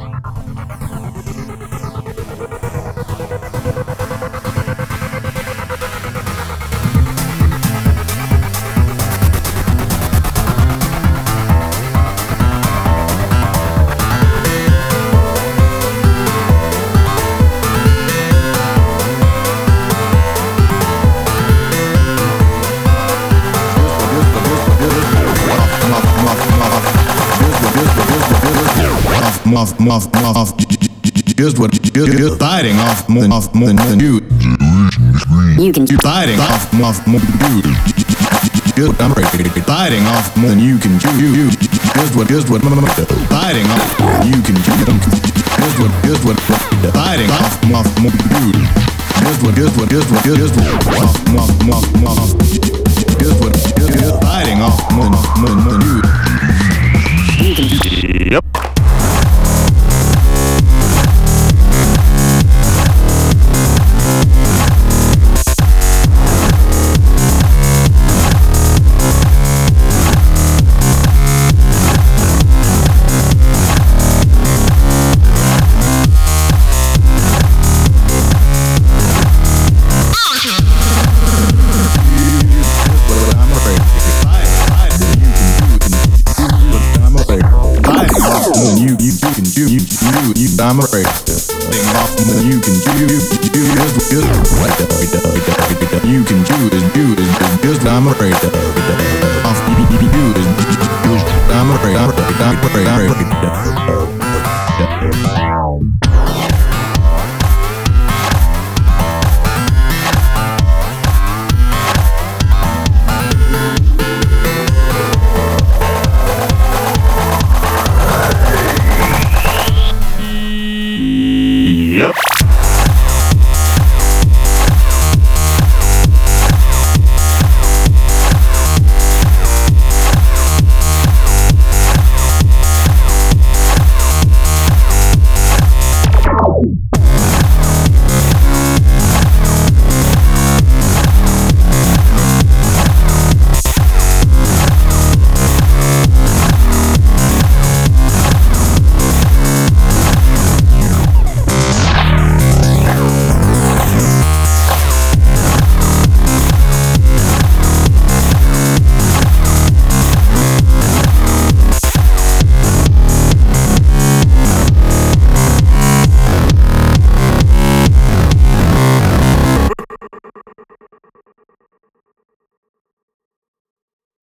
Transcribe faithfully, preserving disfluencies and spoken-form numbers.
Muff, muff, muff. Just what you're biting off more, off more than you. You can do biting off muff more than you. Just I'm biting off more than you can chew. You just what just what biting off you can chew. Just what just what biting off muff more than you. Just what just what just what just what muff muff muff muff. Just what just biting off more than more than you. Yep. I'm afraid off more than you can chew. Just just you can chew is chew is just I'm afraid off you is I'm afraid I'm afraid I'm afraid